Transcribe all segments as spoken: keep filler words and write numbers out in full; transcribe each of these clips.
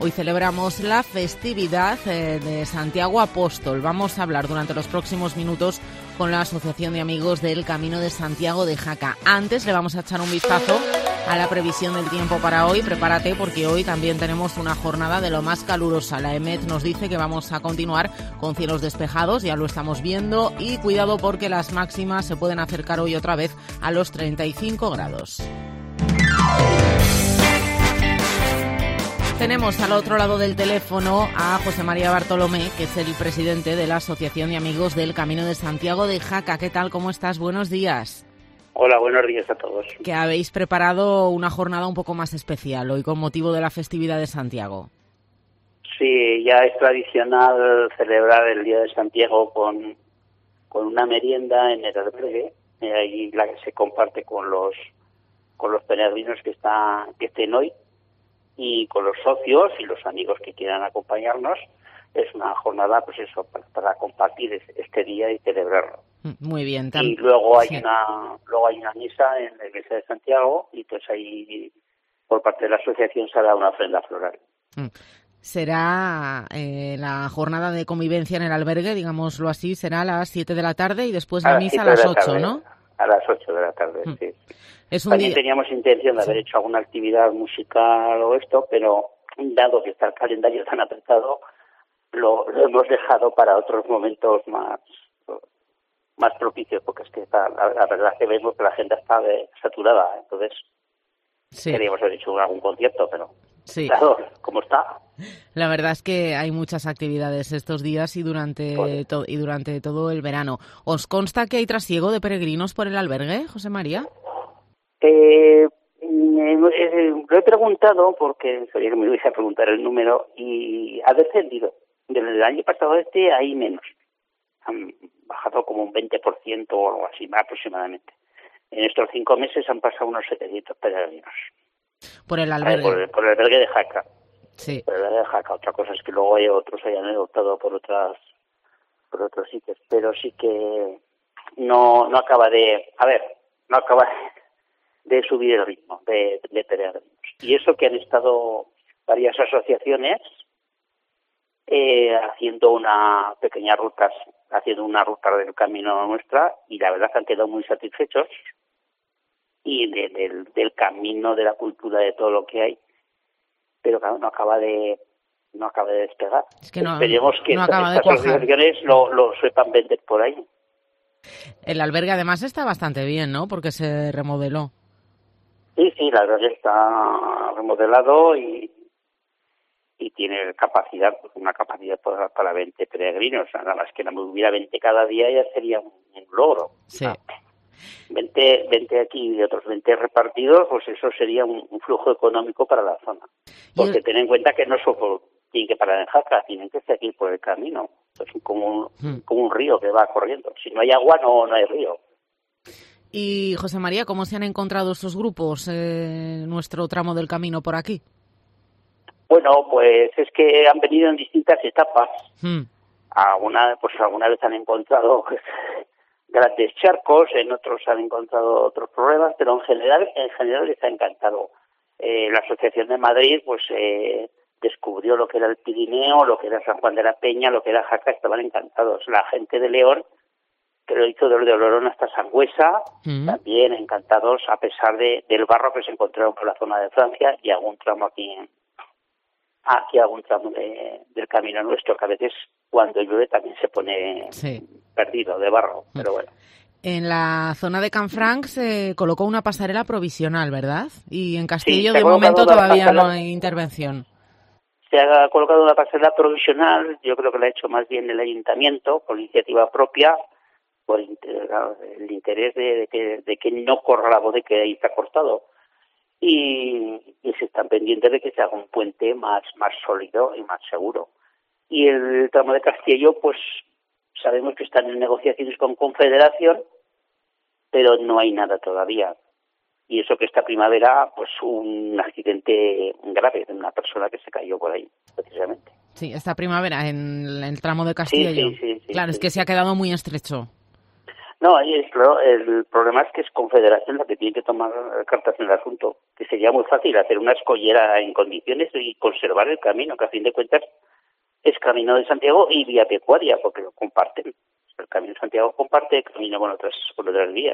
Hoy celebramos la festividad de Santiago Apóstol. Vamos a hablar durante los próximos minutos con la Asociación de Amigos del Camino de Santiago de Jaca. Antes le vamos a echar un vistazo a la previsión del tiempo para hoy. Prepárate porque hoy también tenemos una jornada de lo más calurosa. La EMET nos dice que vamos a continuar con cielos despejados, ya lo estamos viendo, y cuidado porque las máximas se pueden acercar hoy otra vez a los treinta y cinco grados. Tenemos al otro lado del teléfono a José María Bartolomé, que es el presidente de la Asociación de Amigos del Camino de Santiago de Jaca. ¿Qué tal? ¿Cómo estás? Buenos días. Hola, buenos días a todos. Que habéis preparado una jornada un poco más especial hoy con motivo de la festividad de Santiago. Sí, ya es tradicional celebrar el Día de Santiago con, con una merienda en el albergue, eh, ahí la que se comparte con los con los peregrinos que, está, que estén hoy, y con los socios y los amigos que quieran acompañarnos. Es una jornada, pues eso, para, para compartir este día y celebrarlo. Muy bien. Y luego hay sí. una luego hay una misa en la iglesia de Santiago, y pues ahí por parte de la asociación se hará una ofrenda floral. Será eh, la jornada de convivencia en el albergue, digámoslo así, será a las siete de la tarde y después la misa a las ocho, ¿no? A las ocho de la tarde, mm. sí. Es un También día... teníamos intención de haber hecho alguna actividad musical o esto, pero dado que está el calendario tan apretado, lo, lo hemos dejado para otros momentos más más propicios, porque es que está, la, la verdad es que vemos que la agenda está de, saturada, entonces sí. Queríamos haber hecho algún concierto, pero sí. Claro, ¿cómo está? La verdad es que hay muchas actividades estos días y durante pues, to- y durante todo el verano. ¿Os consta que hay trasiego de peregrinos por el albergue, José María? Eh, eh, lo he preguntado porque sabía que me ibas a preguntar el número y ha descendido. Desde el año pasado este hay menos. Han bajado como un veinte por ciento o algo así, aproximadamente. En estos cinco meses han pasado unos setecientos peregrinos. Por el albergue. Por el, por el albergue de Jaca. Sí. Por el albergue de Jaca. Otra cosa es que luego hay otros hayan optado por otras, por otros sitios. Pero sí que no, no acaba de, a ver, no acaba de, de subir el ritmo de, de peregrinos. Y eso que han estado varias asociaciones eh, haciendo una pequeña rutas, haciendo una ruta del camino nuestra, y la verdad que han quedado muy satisfechos y de, de, del camino, de la cultura, de todo lo que hay, pero claro, no acaba de no acaba de despegar. Es que no, Esperemos que no estas asociaciones lo, lo sepan vender por ahí. El albergue además está bastante bien, ¿no? Porque se remodeló. Sí, sí, la verdad está remodelado y y tiene capacidad, una capacidad para, para veinte peregrinos. Nada más que no hubiera veinte cada día ya sería un, un logro. Sí. veinte, veinte aquí y otros veinte repartidos, pues eso sería un, un flujo económico para la zona. Porque el... ten en cuenta que no solo tienen que parar en Jaca, tienen que seguir por el camino. Es como un, hmm. como un río que va corriendo. Si no hay agua, no, no hay río. Y José María, ¿cómo se han encontrado estos grupos en nuestro tramo del camino por aquí? Bueno, pues es que han venido en distintas etapas. Hmm. Alguna, pues alguna vez han encontrado pues, grandes charcos, en otros han encontrado otros problemas, pero en general, en general les ha encantado. Eh, la Asociación de Madrid, pues eh, descubrió lo que era el Pirineo, lo que era San Juan de la Peña, lo que era Jaca, estaban encantados. La gente de León, que lo hizo desde Olorón hasta Sangüesa, hmm. también encantados, a pesar de, del barro que se encontraron por la zona de Francia y algún tramo aquí en aquí algún tramo de, del camino nuestro, que a veces cuando llueve también se pone sí. perdido de barro, pero bueno. En la zona de Canfranc se colocó una pasarela provisional, ¿verdad? Y en Castillo sí, de momento todavía pasarela, no hay intervención. Se ha colocado una pasarela provisional, yo creo que la ha hecho más bien el ayuntamiento, por iniciativa propia, por el interés de, de, que, de que no corra la voz de que ahí está cortado. Y, y se están pendientes de que se haga un puente más más sólido y más seguro. Y el tramo de Castillo, pues sabemos que están en negociaciones con Confederación, pero no hay nada todavía. Y eso que esta primavera, pues un accidente grave de una persona que se cayó por ahí, precisamente. Sí, esta primavera en el tramo de Castillo. Sí, sí, sí, sí, claro, sí, es que sí. se ha quedado muy estrecho. No, ahí es claro, el problema es que es Confederación la que tiene que tomar cartas en el asunto, que sería muy fácil hacer una escollera en condiciones y conservar el camino, que a fin de cuentas es Camino de Santiago y vía pecuaria, porque lo comparten. El Camino de Santiago comparte el camino con otras, con otras vías.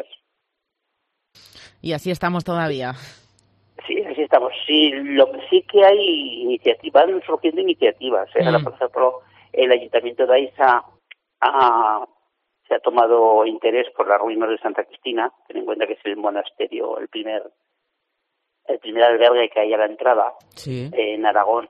Y así estamos todavía. Sí, así estamos. Sí, lo que sí que hay iniciativas, van surgiendo iniciativas. ¿eh? Mm. Ahora, por ejemplo, el Ayuntamiento de Aiza ha, se ha tomado interés por las ruinas de Santa Cristina. Ten en cuenta que es el monasterio, el primer el primer albergue que hay a la entrada, sí, en Aragón.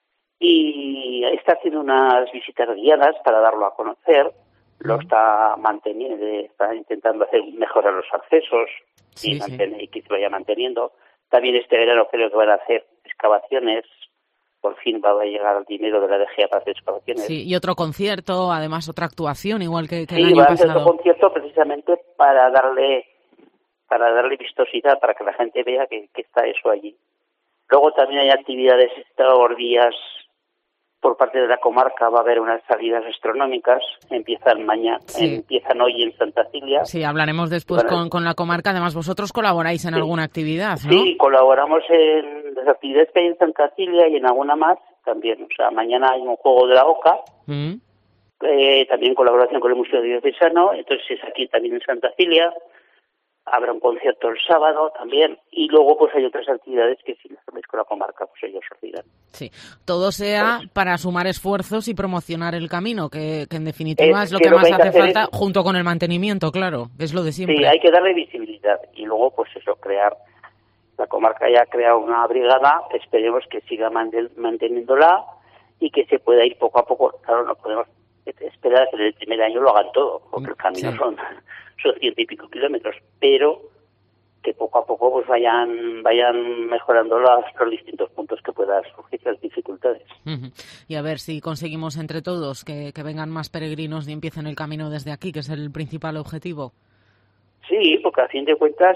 Y está haciendo unas visitas guiadas para darlo a conocer. Lo está manteniendo, está intentando hacer mejorar los accesos, sí, y, mantener, sí, y que se vaya manteniendo. También este verano creo que van a hacer excavaciones. Por fin va a llegar el dinero de la D G A para hacer excavaciones. Sí, y otro concierto, además otra actuación, igual que, que sí, el año pasado. Sí, va a hacer otro concierto precisamente para darle para darle vistosidad, para que la gente vea que, que está eso allí. Luego también hay actividades extraordinarias por parte de la comarca. Va a haber unas salidas astronómicas, empiezan mañana, sí, empiezan hoy en Santa Cilia. Sí, hablaremos después bueno, con, con la comarca. Además, vosotros colaboráis en sí, alguna actividad, ¿no? Sí, colaboramos en las actividades que hay en Santa Cilia y en alguna más también. O sea, mañana hay un juego de la Oca, mm. eh, también colaboración con el Museo Diocesano, entonces es aquí también en Santa Cilia. Habrá un concierto el sábado también, y luego pues hay otras actividades que si las hacéis con la comarca, pues ellos os dirán. Sí, todo sea pues, para sumar esfuerzos y promocionar el camino, que, que en definitiva es, es lo que, que más lo que hace falta, es, junto con el mantenimiento, claro, es lo de siempre. Sí, hay que darle visibilidad, y luego pues eso, crear, la comarca ya ha creado una brigada, esperemos que siga manteniéndola y que se pueda ir poco a poco. Claro, no podemos esperar que en el primer año lo hagan todo, porque el camino sí, son... son ciento y pico kilómetros, pero que poco a poco pues vayan vayan mejorando los, los distintos puntos que puedan surgir las dificultades. Uh-huh. Y a ver si conseguimos entre todos que, que vengan más peregrinos y empiecen el camino desde aquí, que es el principal objetivo. Sí, porque a fin de cuentas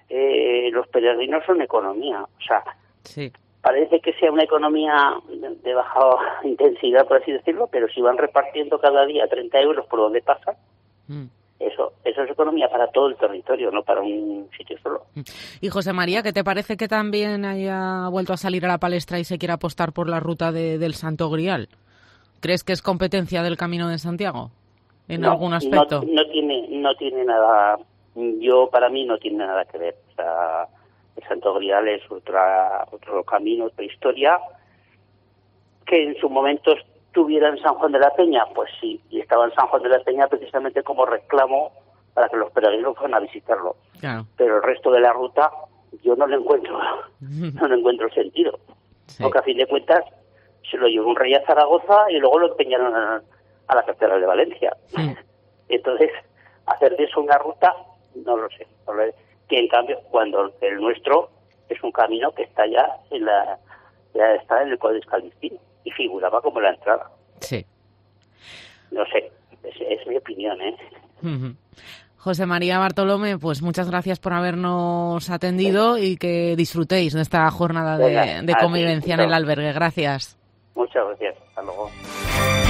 eh, los peregrinos son economía, o sea, sí, parece que sea una economía de baja intensidad, por así decirlo, pero si van repartiendo cada día treinta euros por donde pasan, mm. Eso, eso es economía para todo el territorio, no para un sitio solo. Y José María, ¿qué te parece que también haya vuelto a salir a la palestra y se quiera apostar por la ruta de, del Santo Grial? ¿Crees que es competencia del Camino de Santiago en no, algún aspecto? No, no tiene, no tiene nada. Yo para mí no tiene nada que ver. O sea, el Santo Grial es otra, otro camino, otra historia que en su momento tuviera en San Juan de la Peña, pues sí, y estaba en San Juan de la Peña precisamente como reclamo para que los peregrinos fueran a visitarlo. Claro. Pero el resto de la ruta yo no le encuentro, no le encuentro sentido. Sí. Porque a fin de cuentas se lo llevó un rey a Zaragoza y luego lo empeñaron a, a la Catedral de Valencia. Sí. Entonces, hacer de eso una ruta, no lo sé. No lo sé. Que en cambio, cuando el nuestro es un camino que está ya en la, ya está en el Codex Calvistino y figuraba como la entrada. Sí. No sé, es, es mi opinión, ¿eh? Uh-huh. José María Bartolomé, pues muchas gracias por habernos atendido y que disfrutéis de esta jornada de, de convivencia en el albergue. Gracias. Muchas gracias. Hasta luego.